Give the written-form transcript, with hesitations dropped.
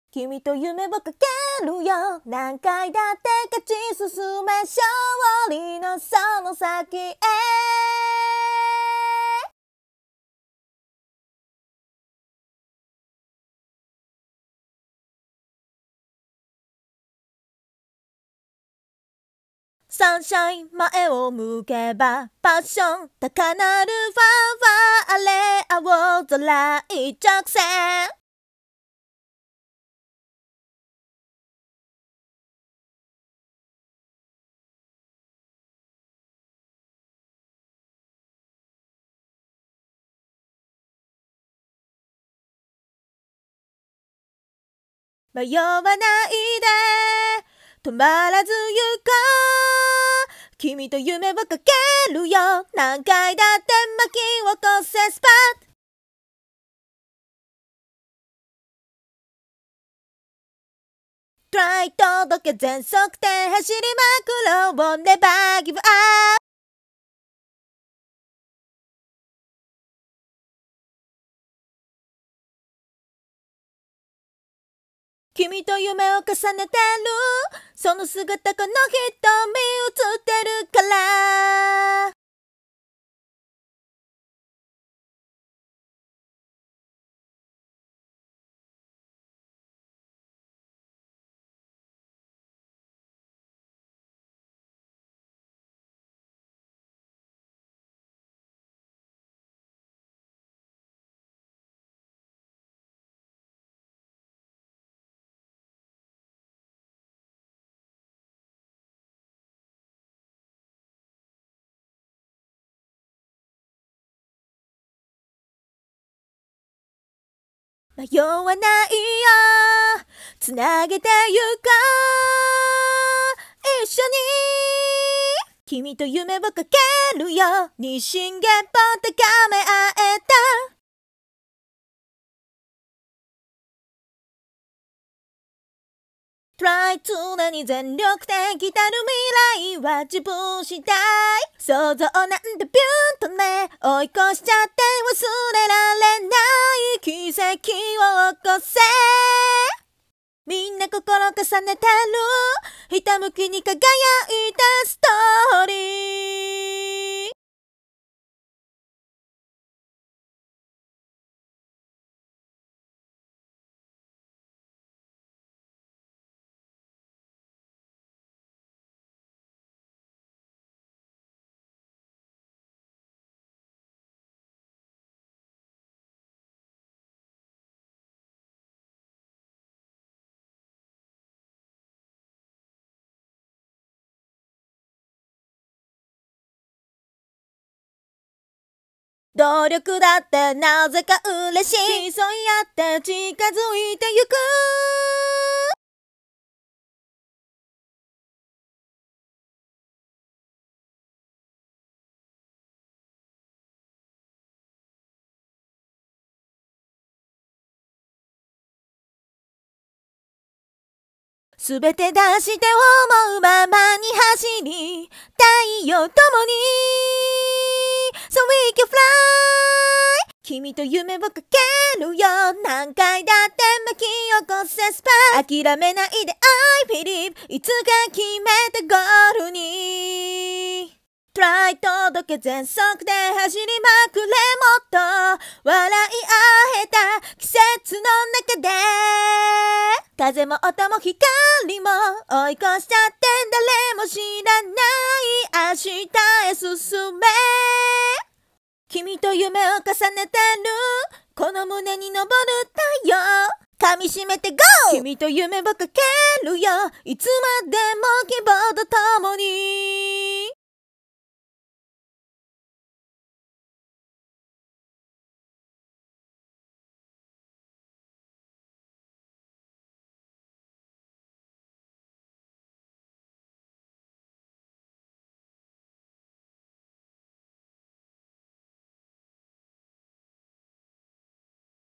君と夢をかけるよ。何回だって勝ち進め、勝利のその先へ。サンシャイン前を向けばパッション高鳴るファンファーレ、青空一直線。迷わないで止まらず行こう。君と夢をかけるよ。何回だって巻き起こせスパッ。トライ届け全速で走りまくろう。Never give up。君と夢を重ねてる、その姿この瞳映ってるから。迷わないよ、つなげてゆこう。一緒に君と夢をかけるよ。日進月歩高め合えた。Try 常に全力で来たる未来は自分次第。想像なんてビューンとね、追い越しちゃって忘れられない奇跡を起こせ。みんな心重ねてる、ひたむきに輝いたストーリー。努力だってなぜか嬉しい。競い合って近づいてゆく。すべて出して思うままに走り、太陽ともに So we can fly。 君と夢をかけるよ。何回だって巻き起こせスパー。諦めないで I believe。 いつか決めたゴールに Try 届け全速で走りまくれ。もっと笑い合えた季節の中で。風も音も光も追い越しちゃって誰も知らない明日へ進め。君と夢を重ねてる、この胸に昇る太陽噛みしめて GO。 君と夢をかけるよ。いつまでも希望とともに